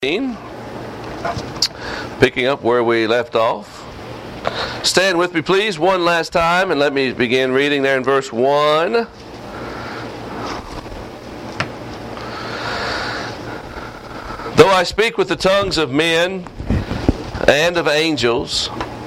Picking up where we left off. Stand with me, please, one last time, and let me begin reading there in verse 1. Though I speak with the tongues of men and of angels.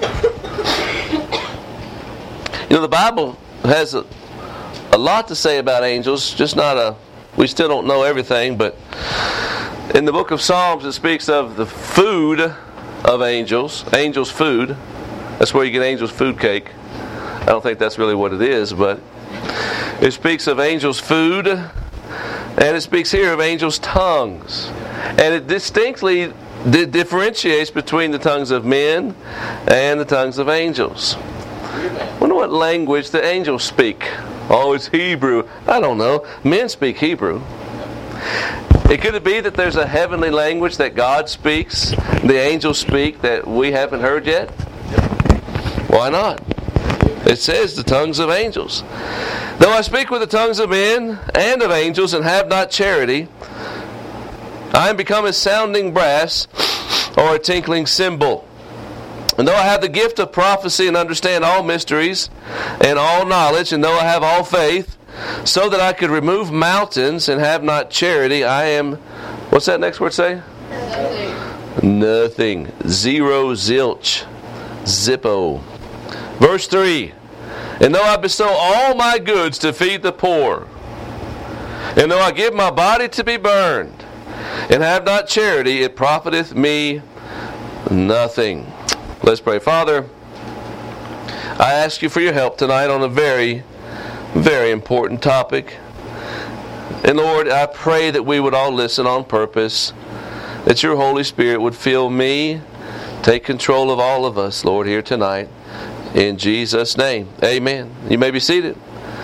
You know, the Bible has a lot to say about angels, we still don't know everything, but in the book of Psalms, it speaks of the food of angels food. That's where you get angels' food cake. I don't think that's really what it is, but it speaks of angels' food, and it speaks here of angels' tongues. And it distinctly differentiates between the tongues of men and the tongues of angels. I wonder what language the angels speak. Oh, it's Hebrew. I don't know. Men speak Hebrew. Could it be that there's a heavenly language that God speaks, the angels speak, that we haven't heard yet? Why not? It says the tongues of angels. Though I speak with the tongues of men and of angels and have not charity, I am become as sounding brass or a tinkling cymbal. And though I have the gift of prophecy and understand all mysteries and all knowledge, and though I have all faith, so that I could remove mountains and have not charity, I am, what's that next word say? Nothing. Zero, zilch, zippo. Verse 3. And though I bestow all my goods to feed the poor, and though I give my body to be burned, and have not charity, it profiteth me nothing. Let's pray. Father, I ask you for your help tonight on a very, very important topic. And Lord, I pray that we would all listen on purpose, that your Holy Spirit would fill me, take control of all of us, Lord, here tonight. In Jesus' name, amen. You may be seated.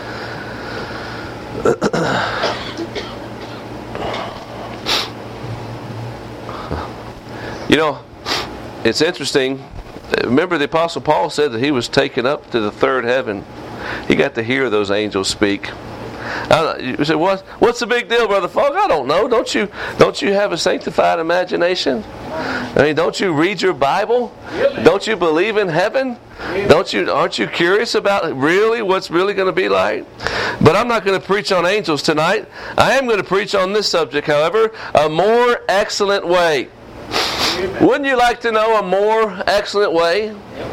You know, it's interesting. Remember, the Apostle Paul said that he was taken up to the third heaven. He got to hear those angels speak. You say, what's the big deal, Brother Falk? I don't know. Don't you have a sanctified imagination? I mean, don't you read your Bible? Don't you believe in heaven? Aren't you curious about really what's really going to be like? But I'm not going to preach on angels tonight. I am going to preach on this subject, however, a more excellent way. Wouldn't you like to know a more excellent way?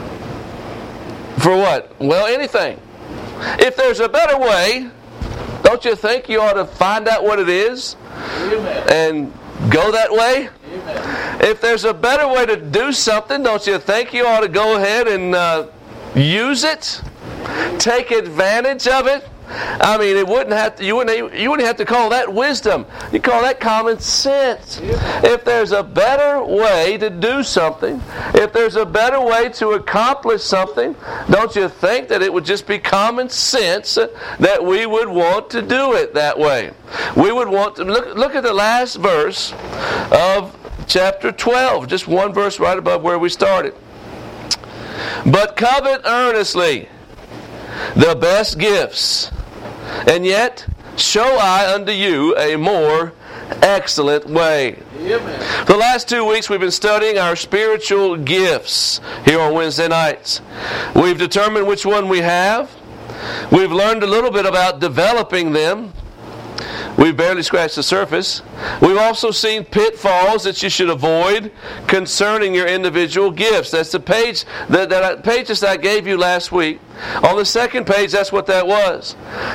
For what? Well, anything. If there's a better way, don't you think you ought to find out what it is and go that way? If there's a better way to do something, don't you think you ought to go ahead and use it? Take advantage of it? I mean, you wouldn't have to call that wisdom. You call that common sense. If there's a better way to do something, if there's a better way to accomplish something, don't you think that it would just be common sense that we would want to do it that way? We would want to look at the last verse of chapter 12, just one verse right above where we started. But covet earnestly the best gifts, and yet show I unto you a more excellent way. Amen. For the last 2 weeks we've been studying our spiritual gifts here on Wednesday nights. We've determined which one we have. We've learned a little bit about developing them. We've barely scratched the surface. We've also seen pitfalls that you should avoid concerning your individual gifts. That's the pages that I gave you last week. On the second page, that's what that was.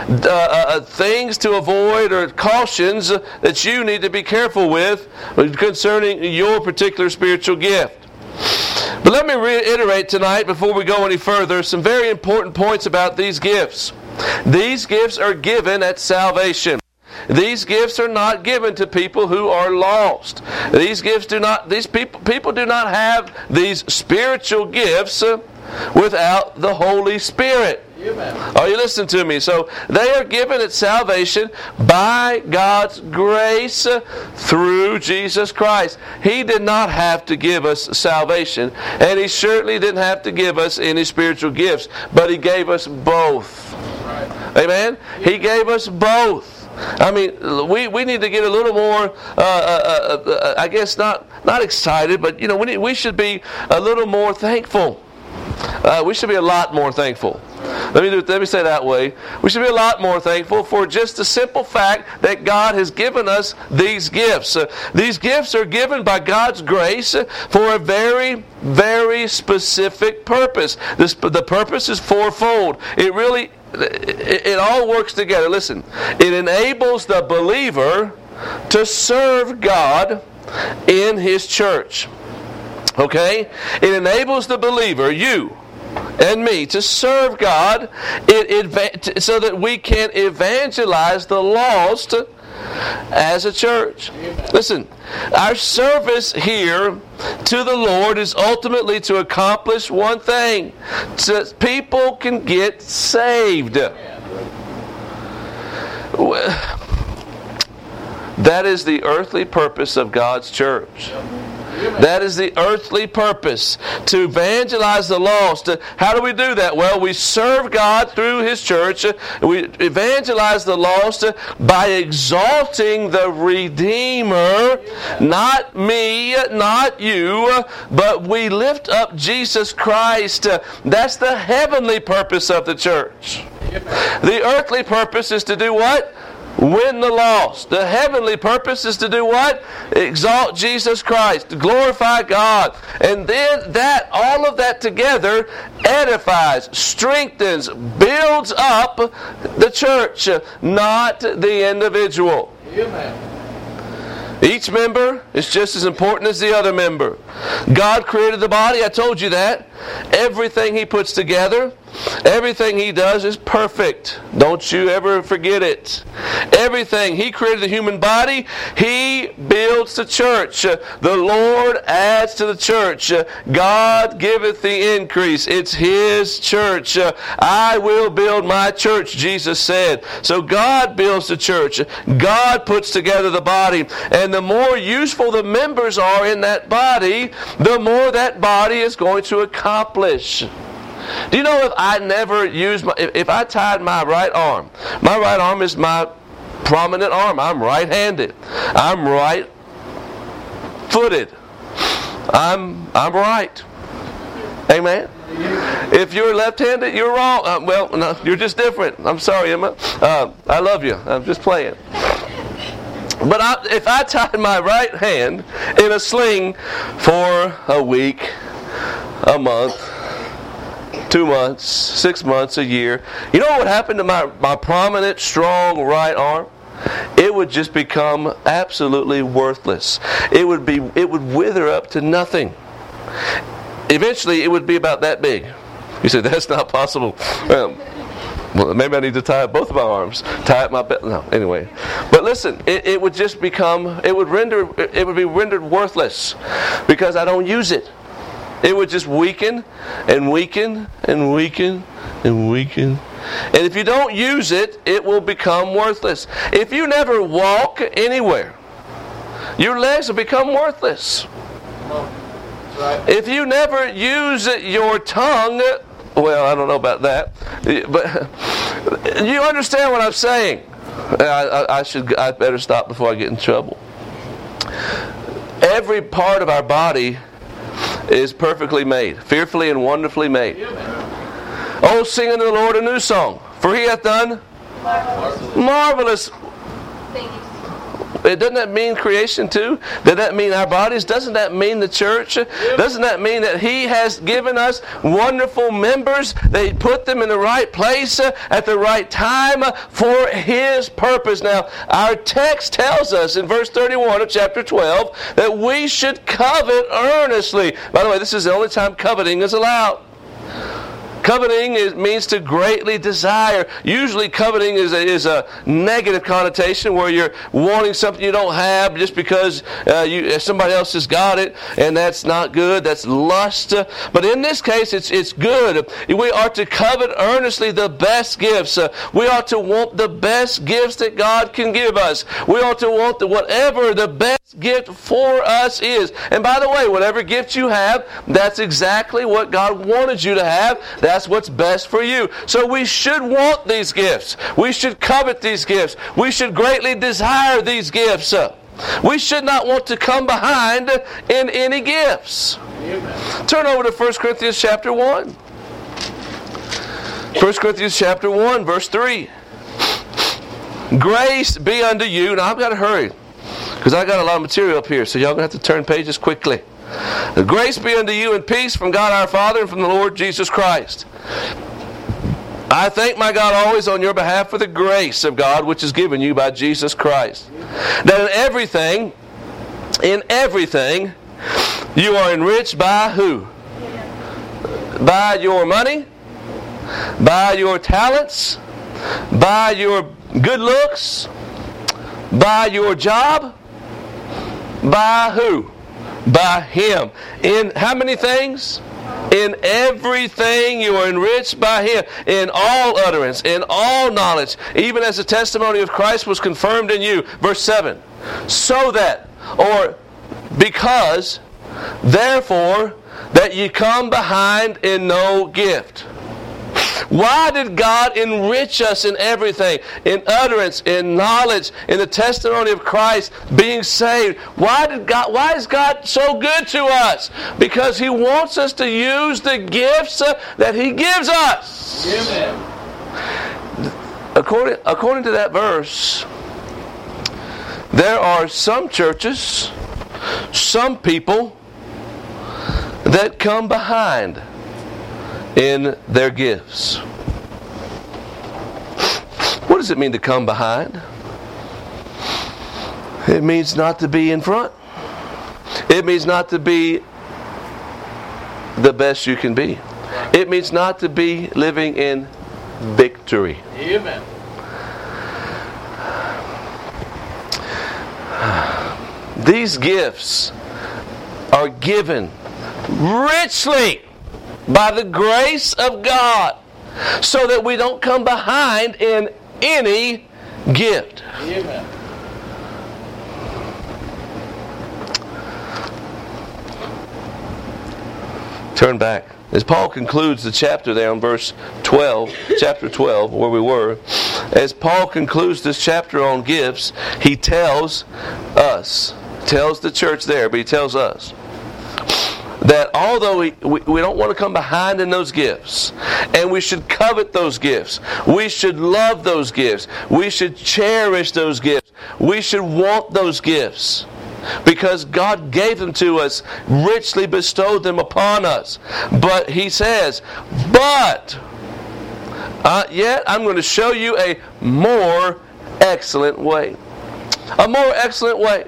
Things to avoid or cautions that you need to be careful with concerning your particular spiritual gift. But let me reiterate tonight, before we go any further, some very important points about these gifts. These gifts are given at salvation. These gifts are not given to people who are lost. These people do not have these spiritual gifts without the Holy Spirit. Amen. Are you listening to me? So they are given at salvation by God's grace through Jesus Christ. He did not have to give us salvation, and He certainly didn't have to give us any spiritual gifts, but He gave us both. Right. Amen? He gave us both. I mean, we need to get a little more, I guess not excited, but we should be a little more thankful. We should be a lot more thankful. Let me say it that way. We should be a lot more thankful for just the simple fact that God has given us these gifts. These gifts are given by God's grace for a very, very specific purpose. The purpose is fourfold. It all works together. Listen, it enables the believer to serve God in His church. Okay? It enables the believer, you and me, to serve God so that we can evangelize the lost as a church. Listen, our service here to the Lord is ultimately to accomplish one thing: so people can get saved. That is the earthly purpose of God's church. That is the earthly purpose, to evangelize the lost. How do we do that? Well, we serve God through His church. We evangelize the lost by exalting the Redeemer. Not me, not you, but we lift up Jesus Christ. That's the heavenly purpose of the church. The earthly purpose is to do what? Win the lost. The heavenly purpose is to do what? Exalt Jesus Christ, to glorify God. And then all of that together edifies, strengthens, builds up the church, not the individual. Amen. Each member is just as important as the other member. God created the body, I told you that. Everything He puts together, everything He does is perfect. Don't you ever forget it. Everything. He created the human body. He builds the church. The Lord adds to the church. God giveth the increase. It's His church. I will build my church, Jesus said. So God builds the church. God puts together the body. And the more useful the members are in that body, the more that body is going to accomplish. Do you know, if I never used if I tied my right arm is my prominent arm. I'm right-handed. I'm right-footed. I'm right. Amen. If you're left-handed, you're wrong. Well, no, you're just different. I'm sorry, Emma. I love you. I'm just playing. But if I tied my right hand in a sling for a week, a month, 2 months, 6 months, a year, you know what would happen to my prominent, strong right arm? It would just become absolutely worthless. It would wither up to nothing. Eventually, it would be about that big. You say, that's not possible. Well, maybe I need to tie up both of my arms. Tie up my belt. No, anyway. But listen, it would just become, it would be rendered worthless because I don't use it. It would just weaken and weaken and weaken and weaken. And if you don't use it, it will become worthless. If you never walk anywhere, your legs will become worthless. Right. If you never use your tongue, well, I don't know about that, but you understand what I'm saying. I better stop before I get in trouble. Every part of our body is perfectly made, fearfully and wonderfully made. Oh, sing unto the Lord a new song, for He hath done marvelous. Doesn't that mean creation too? Doesn't that mean our bodies? Doesn't that mean the church? Doesn't that mean that He has given us wonderful members? That He put them in the right place at the right time for His purpose. Now, our text tells us in verse 31 of chapter 12 that we should covet earnestly. By the way, this is the only time coveting is allowed. Coveting means to greatly desire. Usually coveting is a negative connotation where you're wanting something you don't have just because somebody else has got it, and that's not good. That's lust. But in this case, it's good. We are to covet earnestly the best gifts. We ought to want the best gifts that God can give us. We ought to want whatever the best gift for us is. And by the way, whatever gift you have, that's exactly what God wanted you to have. That's what's best for you. So we should want these gifts. We should covet these gifts. We should greatly desire these gifts. We should not want to come behind in any gifts. Amen. Turn over to 1 Corinthians chapter 1. 1 Corinthians chapter 1, verse 3. Grace be unto you. Now I've got to hurry, because I got a lot of material up here, so y'all going to have to turn pages quickly. Grace be unto you and peace from God our Father and from the Lord Jesus Christ. I thank my God always on your behalf for the grace of God which is given you by Jesus Christ. That in everything, you are enriched by who? By your money, by your talents, by your good looks, by your job, by who? By Him. In how many things? In everything you are enriched by Him. In all utterance, in all knowledge, even as the testimony of Christ was confirmed in you. Verse 7. So that, or because, therefore, that ye come behind in no gift. Why did God enrich us in everything? In utterance, in knowledge, in the testimony of Christ, being saved. Why is God so good to us? Because He wants us to use the gifts that He gives us. Amen. According to that verse, there are some churches, some people that come behind in their gifts. What does it mean to come behind? It means not to be in front. It means not to be the best you can be. It means not to be living in victory. Amen. These gifts are given richly by the grace of God, so that we don't come behind in any gift. Amen. Turn back. As Paul concludes the chapter there on verse 12, chapter 12, where we were, as Paul concludes this chapter on gifts, he tells the church there, but he tells us, that although we don't want to come behind in those gifts, and we should covet those gifts, we should love those gifts, we should cherish those gifts, we should want those gifts, because God gave them to us, richly bestowed them upon us. But he says, yet I'm going to show you a more excellent way. A more excellent way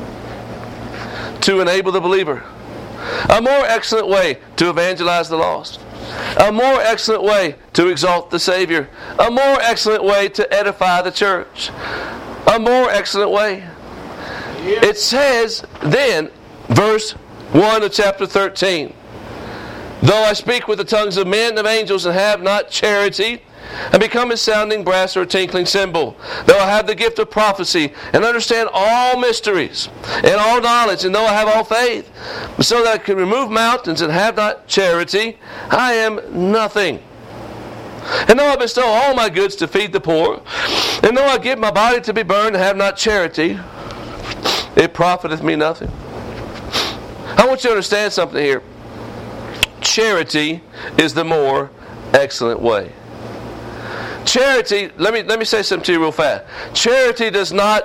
to enable the believer. A more excellent way to evangelize the lost. A more excellent way to exalt the Savior. A more excellent way to edify the church. A more excellent way. It says then, verse 1 of chapter 13, though I speak with the tongues of men and of angels and have not charity, and become a sounding brass or a tinkling cymbal, though I have the gift of prophecy and understand all mysteries and all knowledge, and though I have all faith, so that I can remove mountains and have not charity, I am nothing. And though I bestow all my goods to feed the poor, and though I give my body to be burned and have not charity, it profiteth me nothing. I want you to understand something here. Charity is the more excellent way. Charity, let me say something to you real fast. Charity does not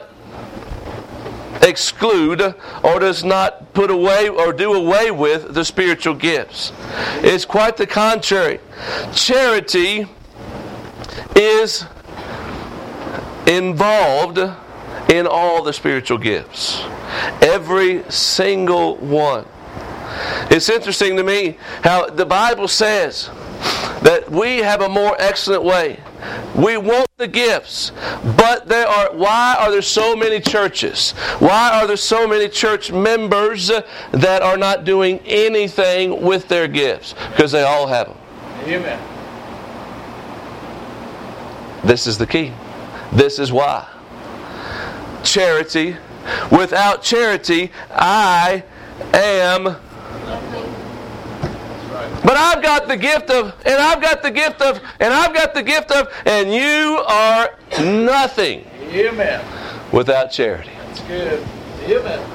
exclude or does not put away or do away with the spiritual gifts. It's quite the contrary. Charity is involved in all the spiritual gifts. Every single one. It's interesting to me how the Bible says that we have a more excellent way. We want the gifts, but why are there so many churches? Why are there so many church members that are not doing anything with their gifts? Because they all have them. Amen. This is the key. This is why. Charity. Without charity, I am But I've got the gift of, and I've got the gift of, and I've got the gift of, and you are nothing. Amen. Without charity. That's good. Amen.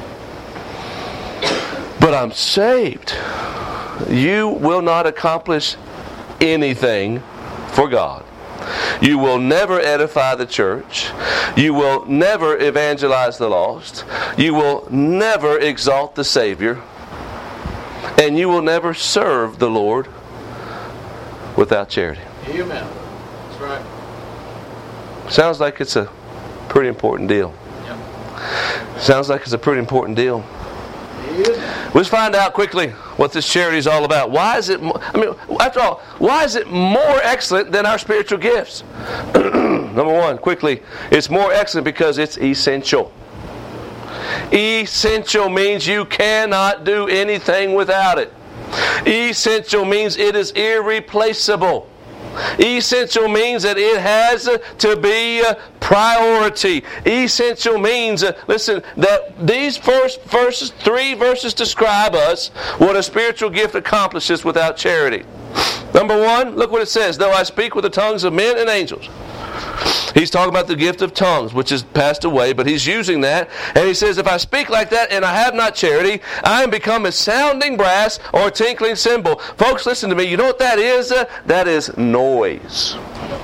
But I'm saved. You will not accomplish anything for God. You will never edify the church. You will never evangelize the lost. You will never exalt the Savior. And you will never serve the Lord without charity. Amen. That's right. Sounds like it's a pretty important deal. Yep. Sounds like it's a pretty important deal. Let's find out quickly what this charity is all about. Why is it, after all, why is it more excellent than our spiritual gifts? Number one, quickly, it's more excellent because it's essential. Essential means you cannot do anything without it. Essential means it is irreplaceable. Essential means that it has to be priority. Essential means, listen, that these first three verses describe us what a spiritual gift accomplishes without charity. Number one, look what it says. Though I speak with the tongues of men and angels. He's talking about the gift of tongues, which has passed away, but he's using that. And he says, if I speak like that and I have not charity, I am become a sounding brass or a tinkling cymbal. Folks, listen to me. You know what that is? That is noise.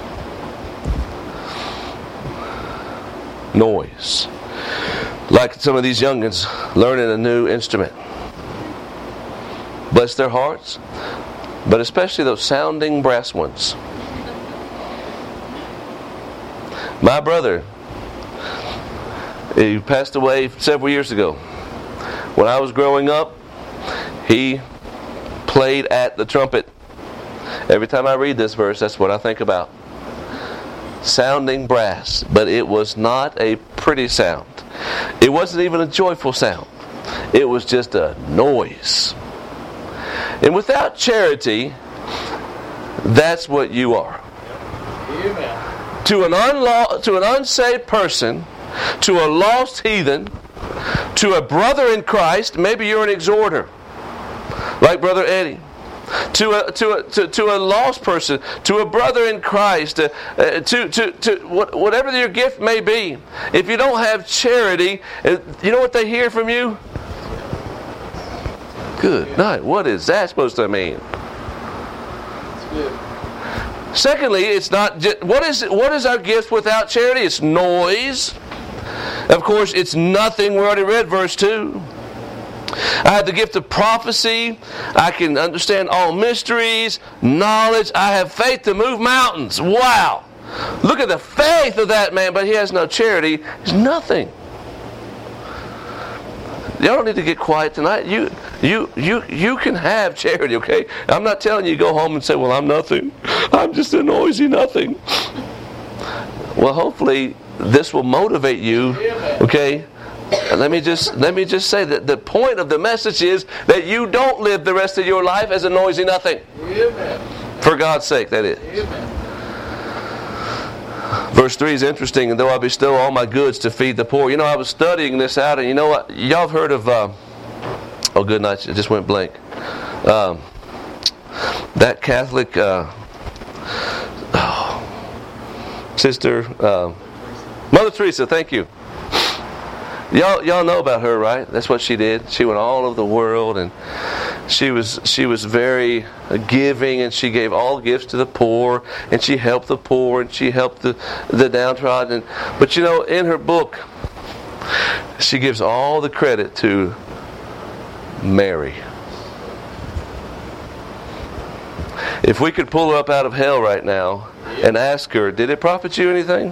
Noise. Like some of these youngins learning a new instrument. Bless their hearts. But especially those sounding brass ones. My brother, he passed away several years ago. When I was growing up, he played at the trumpet. Every time I read this verse, that's what I think about. Sounding brass, but it was not a pretty sound. It wasn't even a joyful sound. It was just a noise. And without charity, that's what you are. Amen. To an unsaved person, to a lost heathen, to a brother in Christ, maybe you're an exhorter, like Brother Eddie. To a lost person, to a brother in Christ, to whatever your gift may be. If you don't have charity, you know what they hear from you? Good night. What is that supposed to mean? That's good. Secondly, it's not just, what is our gift without charity? It's noise. Of course, it's nothing. We already read verse 2. I have the gift of prophecy. I can understand all mysteries, knowledge. I have faith to move mountains. Wow. Look at the faith of that man, but he has no charity. It's nothing. Y'all don't need to get quiet tonight. You can have charity, okay? I'm not telling you to go home and say, well, I'm nothing. I'm just a noisy nothing. Well, hopefully this will motivate you, okay? Let me just say that the point of the message is that you don't live the rest of your life as a noisy nothing. Amen. For God's sake, that is. Amen. Verse 3 is interesting. And though I bestow all my goods to feed the poor. You know, I was studying this out, and you know what? Y'all have heard of, oh, good night. It just went blank. That Catholic sister, Mother Teresa, thank you. Y'all know about her, right? That's what she did. She went all over the world, and she was very giving, and she gave all gifts to the poor, and she helped the poor, and she helped the downtrodden. But you know, in her book, she gives all the credit to Mary. If we could pull her up out of hell right now and ask her, did it profit you anything?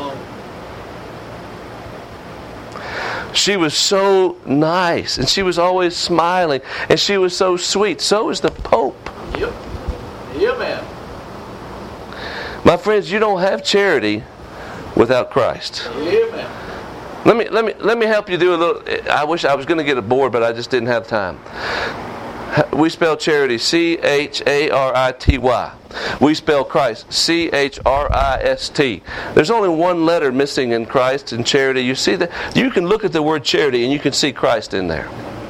She was so nice, and she was always smiling, and she was so sweet. So is the Pope. Yep. Yeah, man. My friends, you don't have charity without Christ. Yeah, man. Let me help you do a little. I wish I was going to get a board, but I just didn't have time. We spell charity C-H-A-R-I-T-Y. We spell Christ C-H-R-I-S-T. There's only one letter missing in Christ and charity. You see that? You can look at the word charity and you can see Christ in there.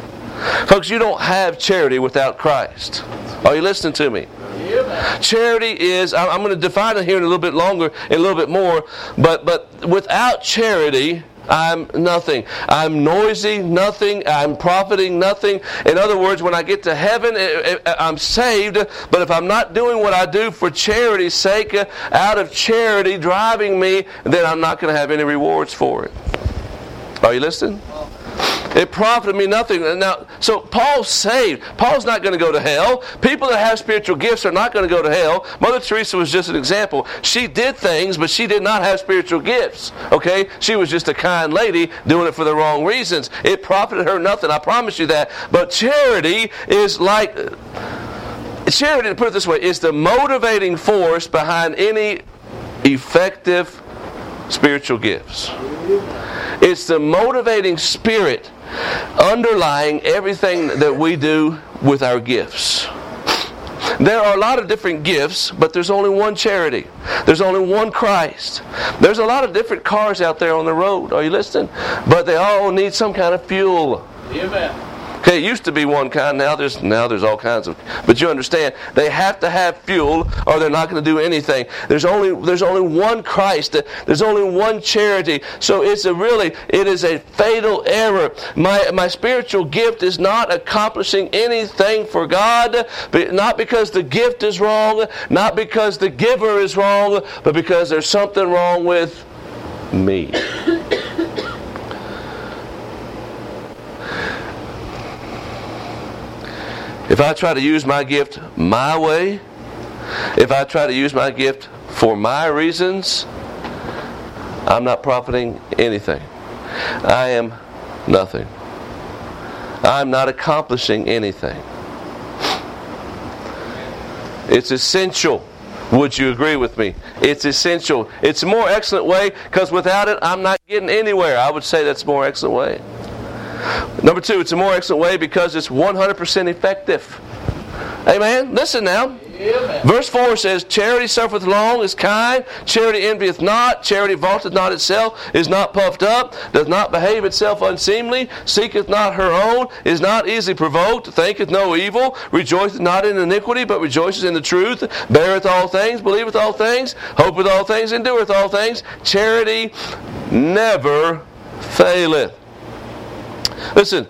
Folks, you don't have charity without Christ. Are you listening to me? Amen. Charity is, I'm going to define it here in a little bit longer, and a little bit more, but without charity, I'm nothing. I'm noisy, nothing. I'm profiting nothing. In other words, when I get to heaven, I'm saved, but if I'm not doing what I do for charity's sake, out of charity driving me, then I'm not going to have any rewards for it. Are you listening? It profited me nothing. Now, so Paul's saved. Paul's not going to go to hell. People that have spiritual gifts are not going to go to hell. Mother Teresa was just an example. She did things, but she did not have spiritual gifts. Okay? She was just a kind lady doing it for the wrong reasons. It profited her nothing. I promise you that. But charity is like... Charity, to put it this way, is the motivating force behind any effective spiritual gifts. It's the motivating spirit underlying everything that we do with our gifts. There are a lot of different gifts, but there's only one charity. There's only one Christ. There's a lot of different cars out there on the road. Are you listening? But they all need some kind of fuel. Amen. Okay, it used to be one kind, now there's all kinds of... But you understand, they have to have fuel or they're not going to do anything. There's only one Christ. There's only one charity. So it is a fatal error. My spiritual gift is not accomplishing anything for God, but not because the gift is wrong, not because the giver is wrong, but because there's something wrong with me. If I try to use my gift my way, if I try to use my gift for my reasons, I'm not profiting anything. I am nothing. I'm not accomplishing anything. It's essential. Would you agree with me? It's essential. It's a more excellent way because without it, I'm not getting anywhere. I would say that's a more excellent way. Number two, it's a more excellent way because it's 100% effective. Amen? Listen now. Amen. Verse 4 says, Charity suffereth long, is kind. Charity envieth not. Charity vaunteth not itself, is not puffed up, doth not behave itself unseemly, seeketh not her own, is not easily provoked, thinketh no evil, rejoiceth not in iniquity, but rejoiceth in the truth, beareth all things, believeth all things, hopeth all things, endureth all things. Charity never faileth. Listen,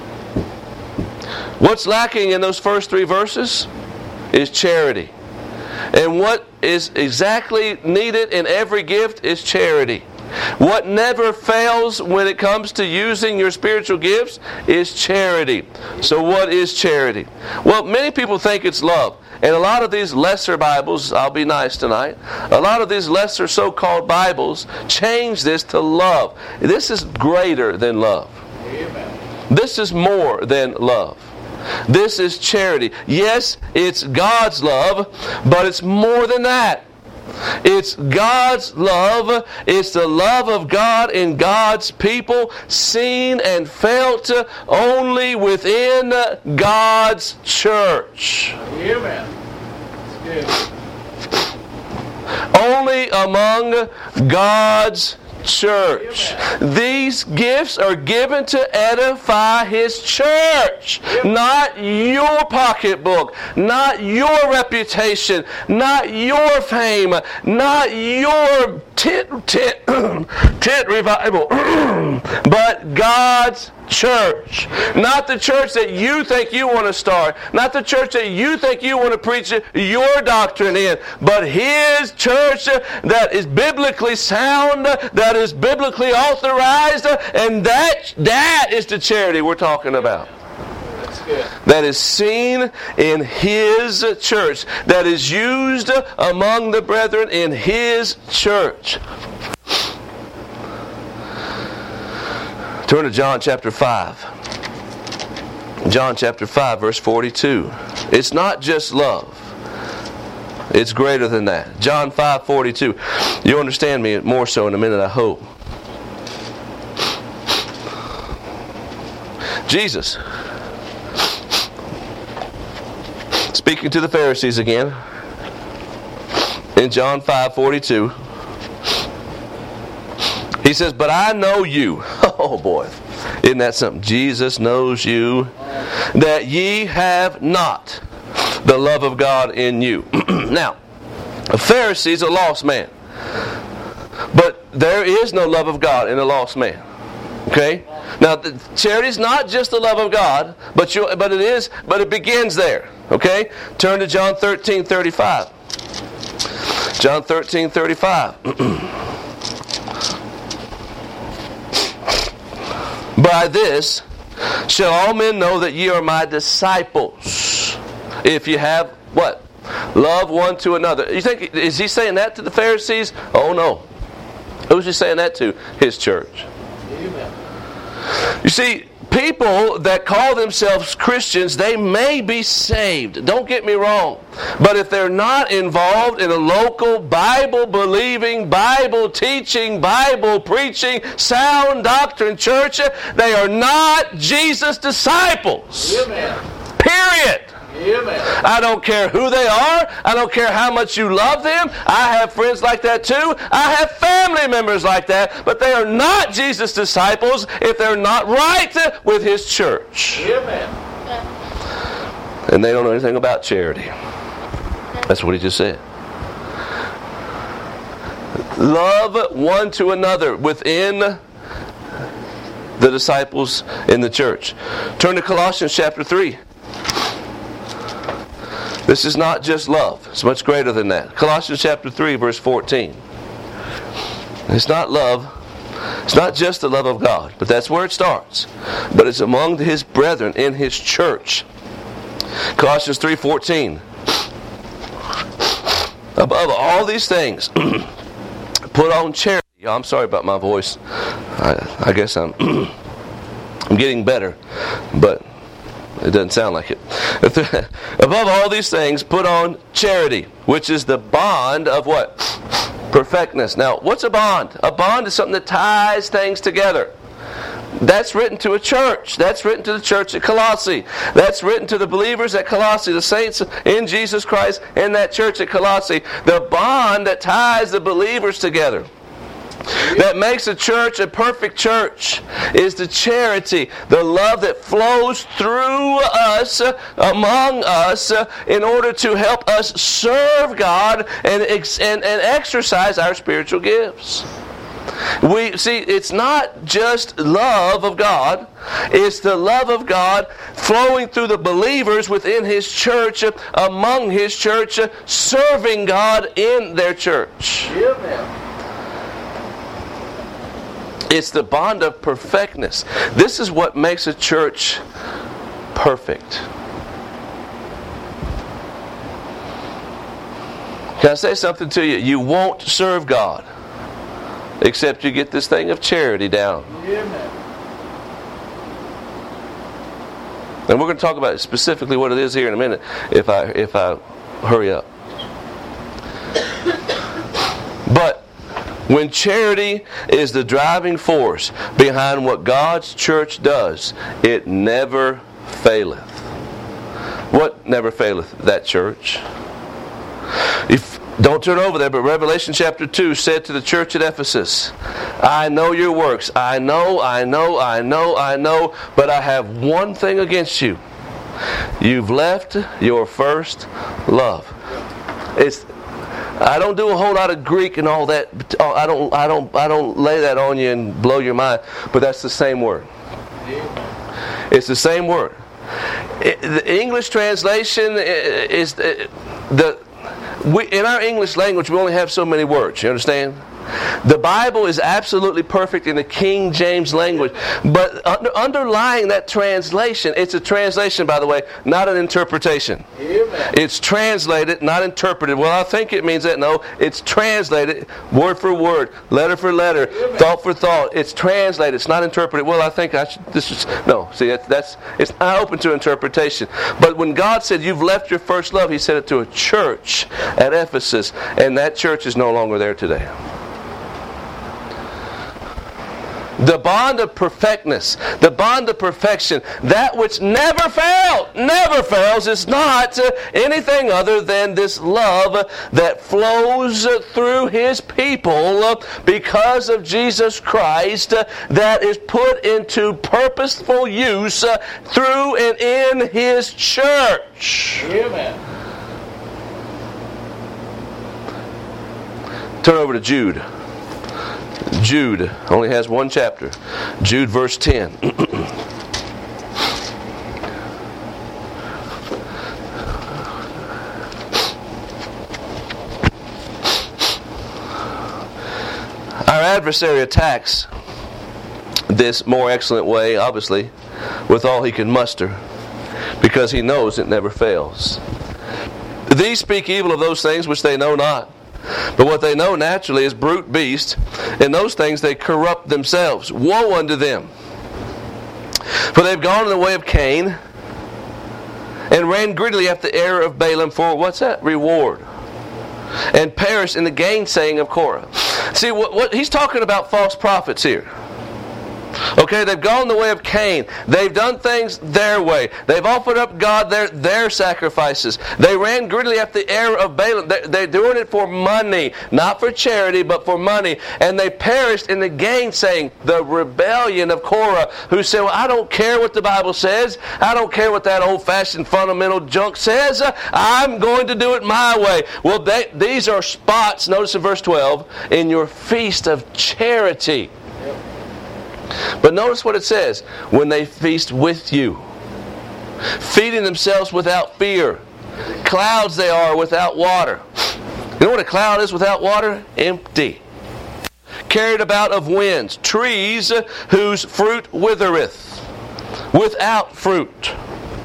what's lacking in those first three verses is charity. And what is exactly needed in every gift is charity. What never fails when it comes to using your spiritual gifts is charity. So what is charity? Well, many people think it's love. And a lot of these lesser Bibles, I'll be nice tonight, a lot of these lesser so-called Bibles change this to love. This is greater than love. Amen. This is more than love. This is charity. Yes, it's God's love, but it's more than that. It's God's love. It's the love of God in God's people, seen and felt only within God's church. Amen. That's good. Only among God's church. These gifts are given to edify His church, not your pocketbook, not your reputation, not your fame, not your tent revival, but God's church. Not the church that you think you want to start, not the church that you think you want to preach your doctrine in, but His church that is biblically sound, that is biblically authorized, and that is the charity we're talking about. That's good. That is seen in His church, that is used among the brethren in His church. Turn to John chapter 5. John chapter 5, verse 42. It's not just love. It's greater than that. John 5:42. You'll understand me more so in a minute, I hope. Jesus, speaking to the Pharisees again, in John 5:42, He says, but I know you. Oh boy, isn't that something? Jesus knows you. that ye have not the love of God in you. Now, a Pharisee is a lost man. But there is no love of God in a lost man. Okay? Now, charity is not just the love of God, but it begins there. Okay? Turn to John 13:35. John 13:35. By this shall all men know that ye are my disciples, if you have what? Love one to another. You think, is he saying that to the Pharisees? Oh no. Who's he saying that to? His church. Amen. You see, people that call themselves Christians, they may be saved. Don't get me wrong. But if they're not involved in a local Bible-believing, Bible-teaching, Bible-preaching, sound doctrine church, they are not Jesus' disciples. Amen. Period. Amen. I don't care who they are. I don't care how much you love them. I have friends like that too. I have family members like that. But they are not Jesus' disciples if they're not right with His church. Amen. And they don't know anything about charity. That's what he just said. Love one to another within the disciples in the church. Turn to Colossians chapter 3. This is not just love. It's much greater than that. Colossians chapter 3, verse 14. It's not love. It's not just the love of God, but that's where it starts. But it's among His brethren in His church. Colossians 3:14. Above all these things, put on charity. I'm sorry about my voice. I guess I'm getting better, but it doesn't sound like it. Above all these things, put on charity, which is the bond of what? Perfectness. Now, what's a bond? A bond is something that ties things together. That's written to a church. That's written to the church at Colossae. That's written to the believers at Colossae, the saints in Jesus Christ in that church at Colossae. The bond that ties the believers together, that makes a church a perfect church, is the charity, the love that flows through us, among us, in order to help us serve God and exercise our spiritual gifts. We see, it's not just love of God, it's the love of God flowing through the believers within His church, among His church, serving God in their church. Amen. It's the bond of perfectness. This is what makes a church perfect. Can I say something to you? You won't serve God except you get this thing of charity down. Amen. And we're going to talk about specifically what it is here in a minute if I hurry up. But when charity is the driving force behind what God's church does, it never faileth. What never faileth? That church. Don't turn over there, but Revelation chapter 2 said to the church at Ephesus, I know your works. I know, but I have one thing against you. You've left your first love. I don't do a whole lot of Greek and all that. I don't lay that on you and blow your mind. But that's the same word. It's the same word. The English translation is in our English language we only have so many words. You understand? The Bible is absolutely perfect in the King James language. But underlying that translation, it's a translation, by the way, not an interpretation. Amen. It's translated, not interpreted. Well, I think it means that. No, it's translated word for word, letter for letter, thought for thought. It's translated. It's not interpreted. Well, I think I should. No. See, it's not open to interpretation. But when God said, "You've left your first love," He said it to a church at Ephesus, and that church is no longer there today. The bond of perfectness, the bond of perfection, that which never fails, is not anything other than this love that flows through His people because of Jesus Christ, that is put into purposeful use through and in His church. Amen. Turn over to Jude. Jude only has one chapter. Jude verse 10. Our adversary attacks this more excellent way, obviously, with all he can muster, because he knows it never fails. These speak evil of those things which they know not. But what they know naturally is brute beast, and those things they corrupt themselves. Woe unto them! For they've gone in the way of Cain, and ran greedily after the error of Balaam for, what's that? Reward. And perished in the gainsaying of Korah. See, what he's talking about false prophets here. Okay, they've gone the way of Cain. They've done things their way. They've offered up God their sacrifices. They ran greedily after the error of Balaam. They're doing it for money. Not for charity, but for money. And they perished in the gainsaying, the rebellion of Korah, who said, well, I don't care what the Bible says. I don't care what that old-fashioned fundamental junk says. I'm going to do it my way. Well, these are spots, notice in verse 12, in your feast of charity. But notice what it says, when they feast with you, feeding themselves without fear. Clouds they are without water. You know what a cloud is without water? Empty. Carried about of winds. Trees whose fruit withereth. Without fruit.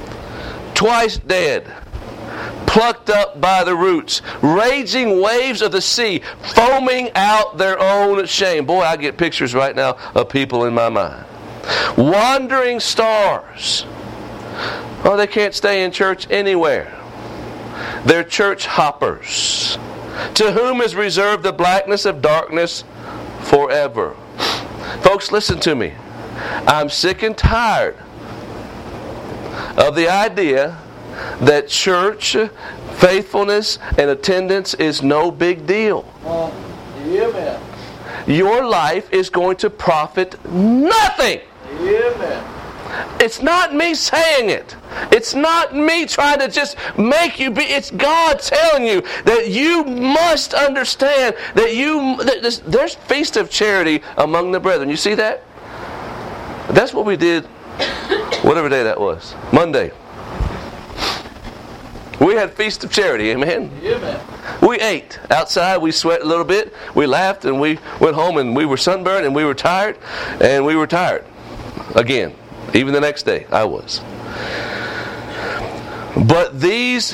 Twice dead. Plucked up by the roots, raging waves of the sea, foaming out their own shame. Boy, I get pictures right now of people in my mind. Wandering stars. Oh, they can't stay in church anywhere. They're church hoppers, to whom is reserved the blackness of darkness forever. Folks, listen to me. I'm sick and tired of the idea that church faithfulness and attendance is no big deal. Amen. Your life is going to profit nothing. Amen. It's not me saying it. It's not me trying to just make you be. It's God telling you that you must understand that there's feast of charity among the brethren. You see that? That's what we did, whatever day that was. Monday. We had Feast of Charity, amen? Amen. We ate outside, we sweat a little bit, we laughed, and we went home, and we were sunburned, and we were tired, again. Even the next day, I was. But these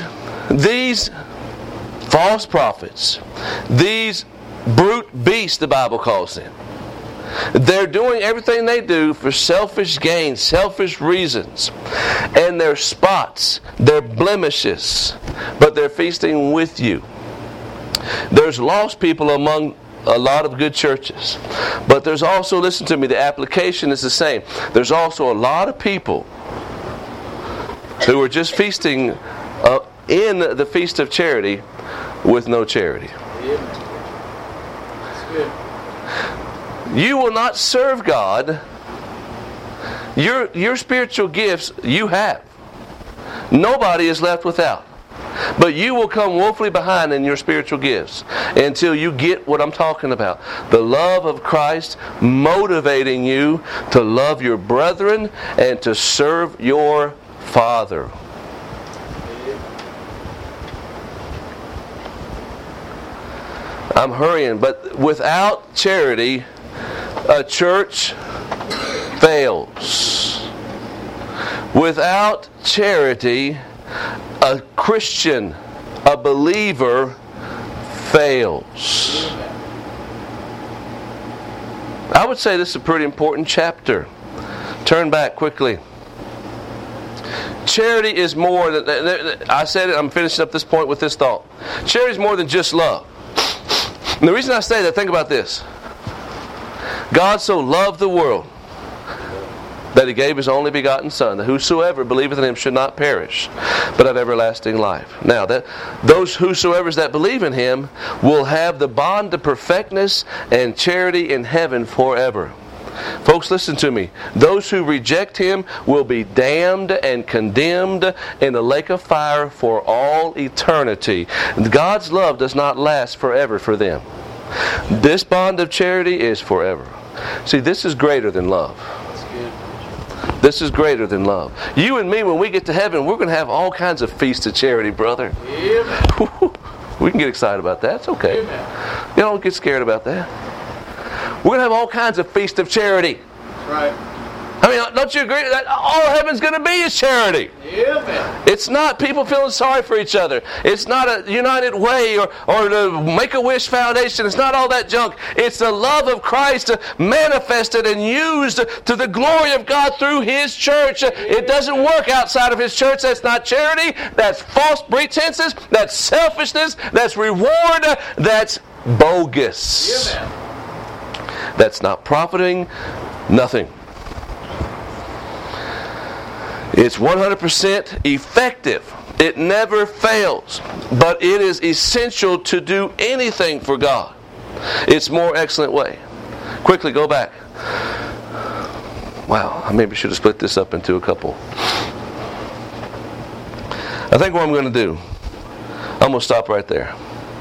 false prophets, these brute beasts, the Bible calls them, they're doing everything they do for selfish gain, selfish reasons. And they're spots, they're blemishes, but they're feasting with you. There's lost people among a lot of good churches. But there's also, listen to me, the application is the same. There's also a lot of people who are just feasting in the Feast of Charity with no charity. That's good. You will not serve God. Your spiritual gifts you have. Nobody is left without. But you will come woefully behind in your spiritual gifts until you get what I'm talking about. The love of Christ motivating you to love your brethren and to serve your Father. I'm hurrying, but without charity, a church fails. Without charity, a Christian, a believer, fails. I would say this is a pretty important chapter. Turn back quickly. Charity is more than, I said it, I'm finishing up this point with this thought. Charity is more than just love. And the reason I say that, think about this. God so loved the world that He gave His only begotten Son, that whosoever believeth in Him should not perish, but have everlasting life. Now, those whosoevers that believe in Him will have the bond of perfectness and charity in heaven forever. Folks, listen to me. Those who reject Him will be damned and condemned in the lake of fire for all eternity. God's love does not last forever for them. This bond of charity is forever. See, this is greater than love. This is greater than love. You and me, when we get to heaven, we're going to have all kinds of feasts of charity, brother. Amen. We can get excited about that. It's okay. Amen. You don't get scared about that. We're going to have all kinds of feasts of charity. Right. I mean, don't you agree that all heaven's going to be is charity? Amen. It's not people feeling sorry for each other. It's not a United Way or the Make-A-Wish Foundation. It's not all that junk. It's the love of Christ manifested and used to the glory of God through His church. It doesn't work outside of His church. That's not charity. That's false pretenses. That's selfishness. That's reward. That's bogus. Amen. That's not profiting. Nothing. It's 100% effective. It never fails. But it is essential to do anything for God. It's more excellent way. Quickly go back. Wow, I maybe should have split this up into a couple. I think what I'm going to do, I'm going to stop right there.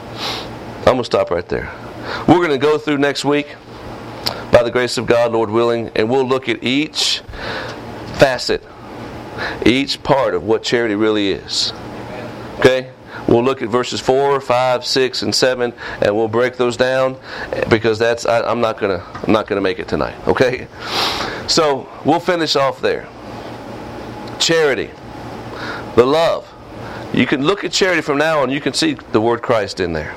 We're going to go through next week, by the grace of God, Lord willing, and we'll look at each facet, each part of what charity really is. Okay? We'll look at verses 4, 5, 6, and 7, and we'll break those down because I'm not gonna make it tonight. Okay? So we'll finish off there. Charity, the love. You can look at charity from now on. You can see the word Christ in there.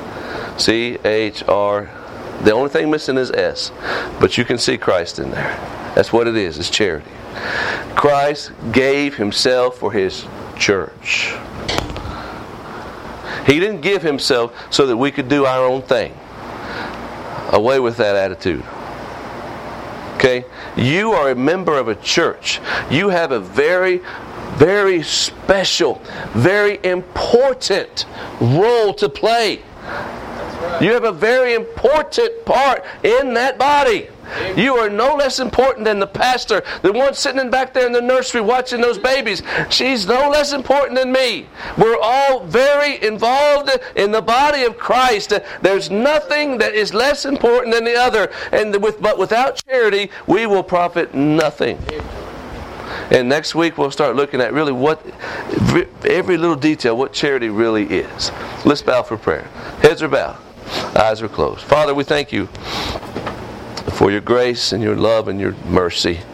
C-H-R. The only thing missing is S, but you can see Christ in there. That's what it is. It's charity. Christ gave Himself for His church. He didn't give Himself so that we could do our own thing. Away with that attitude. Okay? You are a member of a church. You have a very, very special, very important role to play. You have a very important part in that body. You are no less important than the pastor, the one sitting back there in the nursery watching those babies. She's no less important than me. We're all very involved in the body of Christ. There's nothing that is less important than the other. But without charity, we will profit nothing. And next week we'll start looking at really every little detail, what charity really is. Let's bow for prayer. Heads are bowed. Eyes are closed. Father, we thank You for Your grace and Your love and Your mercy.